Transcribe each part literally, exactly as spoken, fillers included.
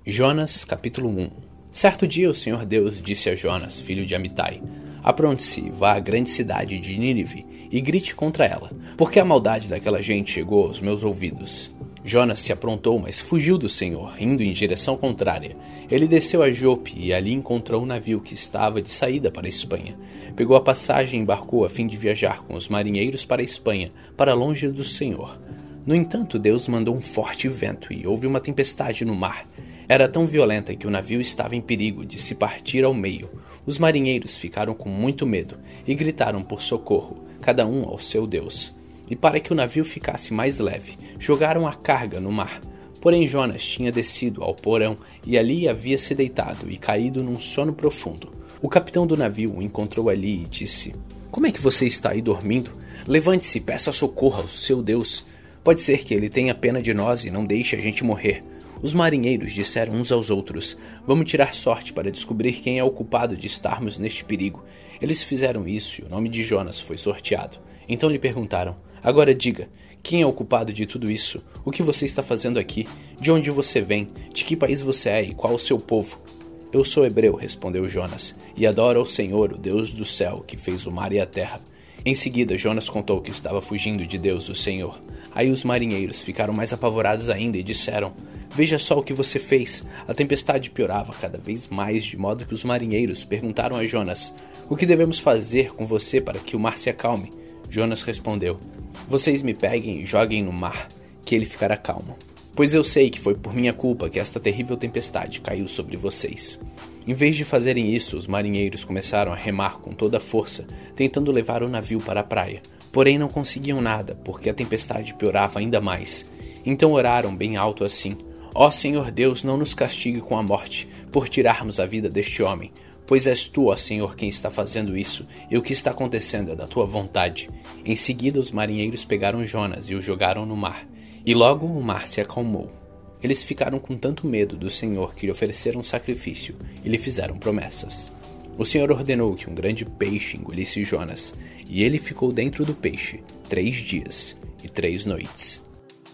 Jonas, capítulo um. Certo dia o Senhor Deus disse a Jonas, filho de Amitai: Apronte-se, vá à grande cidade de Nínive e grite contra ela, porque a maldade daquela gente chegou aos meus ouvidos. Jonas se aprontou, mas fugiu do Senhor, indo em direção contrária. Ele desceu a Jope e ali encontrou um navio que estava de saída para a Espanha. Pegou a passagem e embarcou a fim de viajar com os marinheiros para a Espanha, para longe do Senhor. No entanto, Deus mandou um forte vento e houve uma tempestade no mar. Era tão violenta que o navio estava em perigo de se partir ao meio. Os marinheiros ficaram com muito medo e gritaram por socorro, cada um ao seu Deus. E para que o navio ficasse mais leve, jogaram a carga no mar. Porém Jonas tinha descido ao porão e ali havia se deitado e caído num sono profundo. O capitão do navio o encontrou ali e disse: Como é que você está aí dormindo? Levante-se e peça socorro ao seu Deus. Pode ser que ele tenha pena de nós e não deixe a gente morrer. Os marinheiros disseram uns aos outros: Vamos tirar sorte para descobrir quem é o culpado de estarmos neste perigo. Eles fizeram isso e o nome de Jonas foi sorteado. Então lhe perguntaram: Agora diga, quem é o culpado de tudo isso? O que você está fazendo aqui? De onde você vem? De que país você é e qual o seu povo? Eu sou hebreu, respondeu Jonas, e adoro ao Senhor, o Deus do céu, que fez o mar e a terra. Em seguida, Jonas contou que estava fugindo de Deus, o Senhor. Aí os marinheiros ficaram mais apavorados ainda e disseram: Veja só o que você fez. A tempestade piorava cada vez mais, de modo que os marinheiros perguntaram a Jonas: O que devemos fazer com você para que o mar se acalme? Jonas respondeu: Vocês me peguem e joguem no mar, que ele ficará calmo. Pois eu sei que foi por minha culpa que esta terrível tempestade caiu sobre vocês. Em vez de fazerem isso, os marinheiros começaram a remar com toda a força, tentando levar o navio para a praia. Porém não conseguiam nada, porque a tempestade piorava ainda mais. Então oraram bem alto assim: Ó Senhor Deus, não nos castigue com a morte, por tirarmos a vida deste homem. Pois és tu, ó Senhor, quem está fazendo isso, e o que está acontecendo é da tua vontade. Em seguida os marinheiros pegaram Jonas e o jogaram no mar, e logo o mar se acalmou. Eles ficaram com tanto medo do Senhor que lhe ofereceram sacrifício e lhe fizeram promessas. O Senhor ordenou que um grande peixe engolisse Jonas, e ele ficou dentro do peixe três dias e três noites.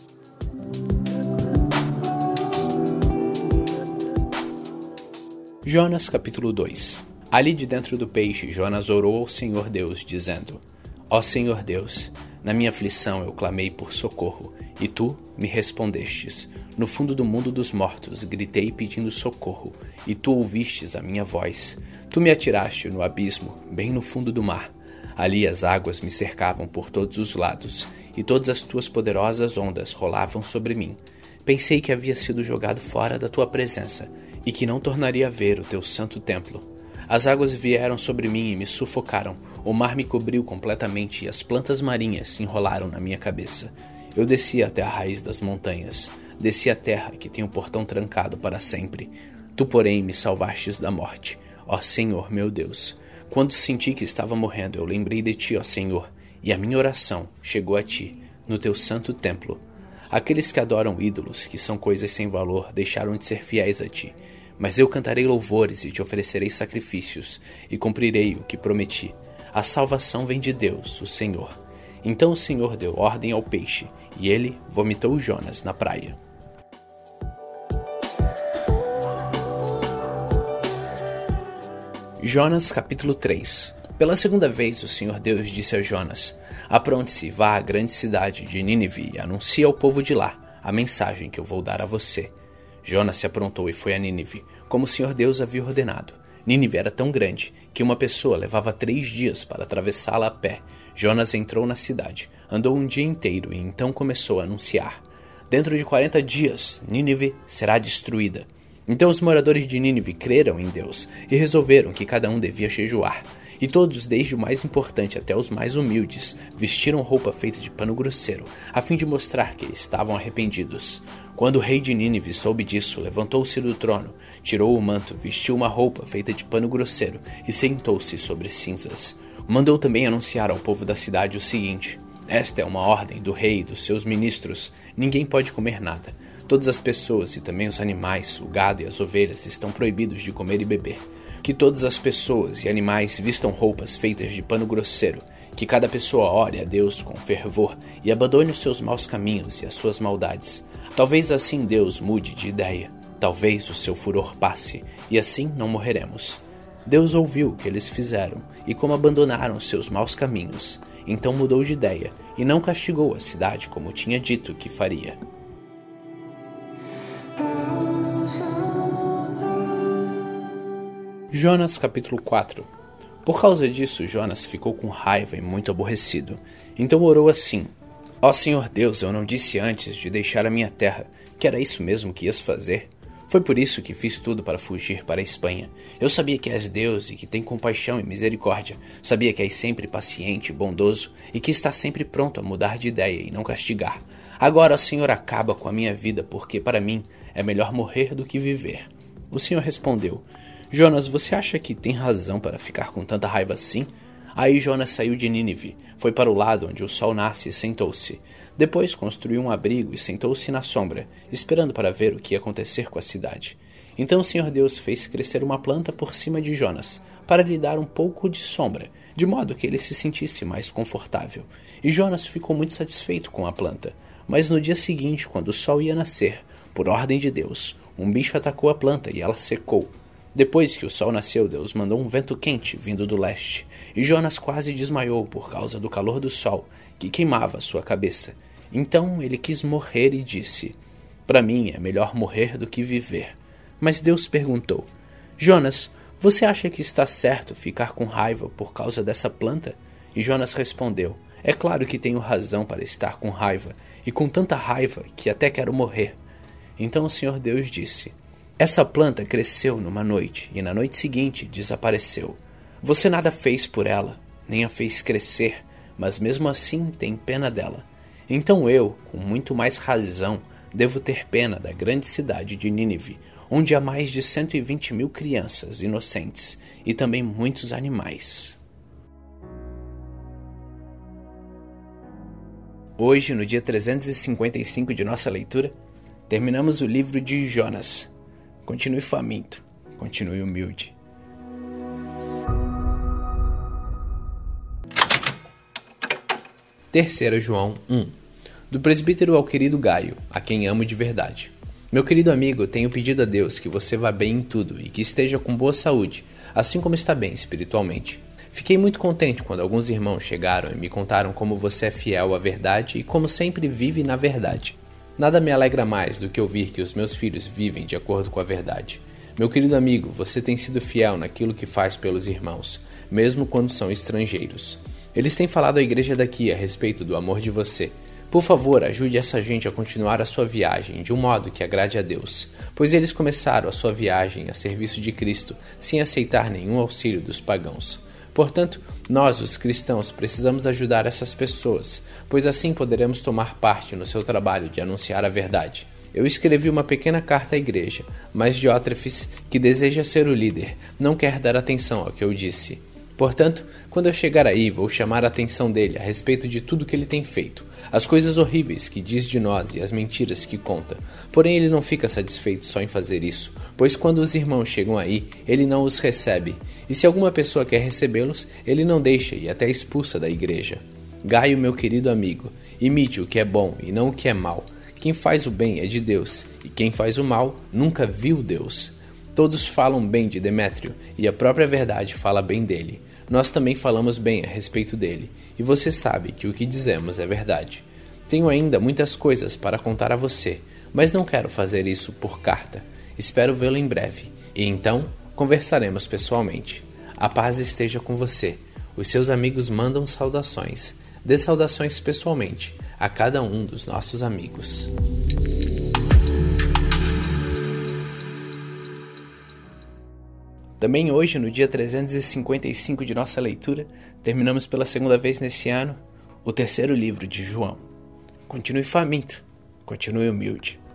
Jonas capítulo dois. Ali de dentro do peixe, Jonas orou ao Senhor Deus, dizendo: Ó Senhor Deus, na minha aflição eu clamei por socorro, e tu me respondestes. No fundo do mundo dos mortos gritei pedindo socorro, e tu ouvistes a minha voz. Tu me atiraste no abismo, bem no fundo do mar. Ali as águas me cercavam por todos os lados, e todas as tuas poderosas ondas rolavam sobre mim. Pensei que havia sido jogado fora da tua presença, e que não tornaria a ver o teu santo templo. As águas vieram sobre mim e me sufocaram, o mar me cobriu completamente e as plantas marinhas se enrolaram na minha cabeça. Eu desci até a raiz das montanhas, desci a terra que tem o portão trancado para sempre. Tu, porém, me salvastes da morte, ó Senhor meu Deus. Quando senti que estava morrendo, eu lembrei de ti, ó Senhor, e a minha oração chegou a ti, no teu santo templo. Aqueles que adoram ídolos, que são coisas sem valor, deixaram de ser fiéis a ti. Mas eu cantarei louvores e te oferecerei sacrifícios, e cumprirei o que prometi. A salvação vem de Deus, o Senhor. Então o Senhor deu ordem ao peixe, e ele vomitou Jonas na praia. Jonas capítulo três. Pela segunda vez o Senhor Deus disse a Jonas: Apronte-se, vá à grande cidade de Nínive e anuncie ao povo de lá a mensagem que eu vou dar a você. Jonas se aprontou e foi a Nínive, como o Senhor Deus havia ordenado. Nínive era tão grande que uma pessoa levava três dias para atravessá-la a pé. Jonas entrou na cidade, andou um dia inteiro e então começou a anunciar: Dentro de quarenta dias, Nínive será destruída. Então os moradores de Nínive creram em Deus e resolveram que cada um devia jejuar. E todos, desde o mais importante até os mais humildes, vestiram roupa feita de pano grosseiro, a fim de mostrar que estavam arrependidos. Quando o rei de Nínive soube disso, levantou-se do trono, tirou o manto, vestiu uma roupa feita de pano grosseiro e sentou-se sobre cinzas. Mandou também anunciar ao povo da cidade o seguinte: Esta é uma ordem do rei e dos seus ministros. Ninguém pode comer nada. Todas as pessoas e também os animais, o gado e as ovelhas estão proibidos de comer e beber. Que todas as pessoas e animais vistam roupas feitas de pano grosseiro. Que cada pessoa ore a Deus com fervor e abandone os seus maus caminhos e as suas maldades. Talvez assim Deus mude de ideia. Talvez o seu furor passe, e assim não morreremos. Deus ouviu o que eles fizeram, e como abandonaram seus maus caminhos, então mudou de ideia, e não castigou a cidade como tinha dito que faria. Jonas capítulo quatro. Por causa disso, Jonas ficou com raiva e muito aborrecido. Então orou assim: Ó Senhor Deus, eu não disse antes de deixar a minha terra que era isso mesmo que ias fazer? Foi por isso que fiz tudo para fugir para a Espanha. Eu sabia que és Deus e que tem compaixão e misericórdia. Sabia que és sempre paciente e bondoso e que está sempre pronto a mudar de ideia e não castigar. Agora, ó Senhor, acaba com a minha vida, porque para mim é melhor morrer do que viver. O Senhor respondeu: Jonas, você acha que tem razão para ficar com tanta raiva assim? Aí Jonas saiu de Nínive, foi para o lado onde o sol nasce e sentou-se. Depois construiu um abrigo e sentou-se na sombra, esperando para ver o que ia acontecer com a cidade. Então o Senhor Deus fez crescer uma planta por cima de Jonas, para lhe dar um pouco de sombra, de modo que ele se sentisse mais confortável. E Jonas ficou muito satisfeito com a planta. Mas no dia seguinte, quando o sol ia nascer, por ordem de Deus, um bicho atacou a planta e ela secou. Depois que o sol nasceu, Deus mandou um vento quente vindo do leste, e Jonas quase desmaiou por causa do calor do sol, que queimava sua cabeça. Então ele quis morrer e disse: Para mim é melhor morrer do que viver. Mas Deus perguntou: Jonas, você acha que está certo ficar com raiva por causa dessa planta? E Jonas respondeu: É claro que tenho razão para estar com raiva, e com tanta raiva que até quero morrer. Então o Senhor Deus disse: Essa planta cresceu numa noite, e na noite seguinte desapareceu. Você nada fez por ela, nem a fez crescer, mas mesmo assim tem pena dela. Então eu, com muito mais razão, devo ter pena da grande cidade de Nínive, onde há mais de cento e vinte mil crianças inocentes, e também muitos animais. Hoje, no dia trezentos e cinquenta e cinco de nossa leitura, terminamos o livro de Jonas. Continue faminto, continue humilde. terceiro João um. Do presbítero ao querido Gaio, a quem amo de verdade. Meu querido amigo, tenho pedido a Deus que você vá bem em tudo e que esteja com boa saúde, assim como está bem espiritualmente. Fiquei muito contente quando alguns irmãos chegaram e me contaram como você é fiel à verdade e como sempre vive na verdade. Nada me alegra mais do que ouvir que os meus filhos vivem de acordo com a verdade. Meu querido amigo, você tem sido fiel naquilo que faz pelos irmãos, mesmo quando são estrangeiros. Eles têm falado à igreja daqui a respeito do amor de você. Por favor, ajude essa gente a continuar a sua viagem de um modo que agrade a Deus, pois eles começaram a sua viagem a serviço de Cristo sem aceitar nenhum auxílio dos pagãos. Portanto, nós, os cristãos, precisamos ajudar essas pessoas, pois assim poderemos tomar parte no seu trabalho de anunciar a verdade. Eu escrevi uma pequena carta à igreja, mas Diótrefes, que deseja ser o líder, não quer dar atenção ao que eu disse. Portanto, quando eu chegar aí, vou chamar a atenção dele a respeito de tudo que ele tem feito, as coisas horríveis que diz de nós e as mentiras que conta. Porém, ele não fica satisfeito só em fazer isso, pois quando os irmãos chegam aí, ele não os recebe. E se alguma pessoa quer recebê-los, ele não deixa e até expulsa da igreja. Gaio, meu querido amigo, imite o que é bom e não o que é mal. Quem faz o bem é de Deus, e quem faz o mal nunca viu Deus. Todos falam bem de Demétrio, e a própria verdade fala bem dele. Nós também falamos bem a respeito dele, e você sabe que o que dizemos é verdade. Tenho ainda muitas coisas para contar a você, mas não quero fazer isso por carta. Espero vê-lo em breve, e então conversaremos pessoalmente. A paz esteja com você. Os seus amigos mandam saudações. Dê saudações pessoalmente a cada um dos nossos amigos. Também hoje, no dia trezentos e cinquenta e cinco de nossa leitura, terminamos pela segunda vez nesse ano o terceiro livro de João. Continue faminto, continue humilde.